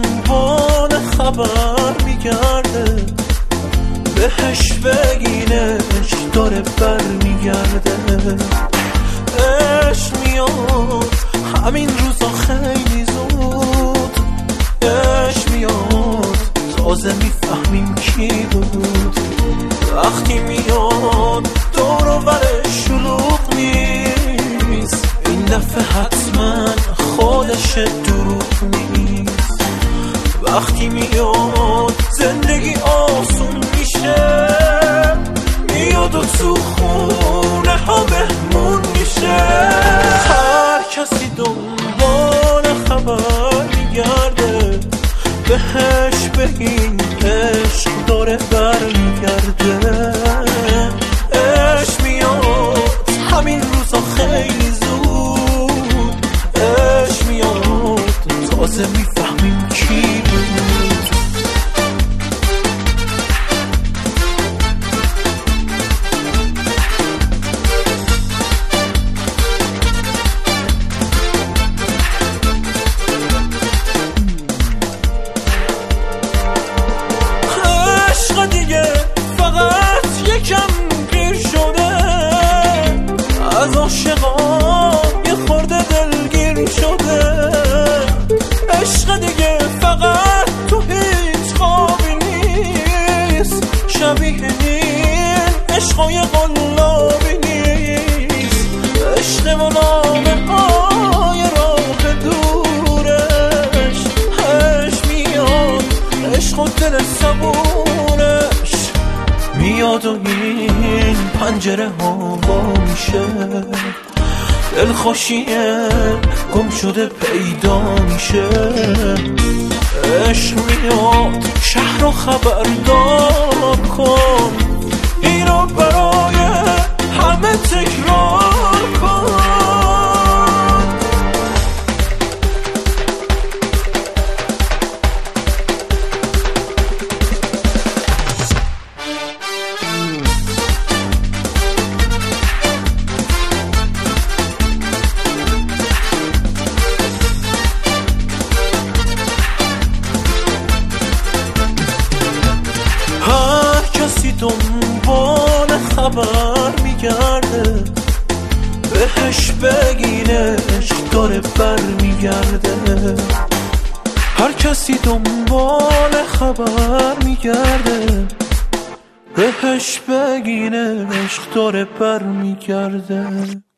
دنبال خبر میگرده، بهش بگینش داره بر میگرده. عشق میاد همین روزا خیلی زود، عشق میاد تازه میفهمیم کی بود. وقتی میاد دور و برش شلوغ نیست، این دفعه حتما خودش دروغ نیست. وقتی میاد زندگی آسون میشه، میاد و تو خونه ها بهمون میشه. هر کسی دنبال خبر میگرده، بهش بگین عشق داره برمیگرده. عشق میاد همین روزا خیلی زود، عشق میاد تازه میفهمیم کی بود. دیگه فقط یکم پیر شده، از عاشقا یه خورده دلگیر شده. عشق دیگه فقط تو هیچ خوابی نیست، شبیه این عشقای قلابی نیست. عشق منامه های راه دورش، عشق میاد عشق و دل صبورش میاد و این پنجره ها با میشه. دلخوشیه گم شده پیدا میشه. عشق میاد شهر رو خبردار کن، این رو برای همه تکرار کن. دنبال خبر میگرده، بهش بگینش داره بر میگرده. هر کسی دنبال خبر میگرده، بهش بگینش داره بر میگرده.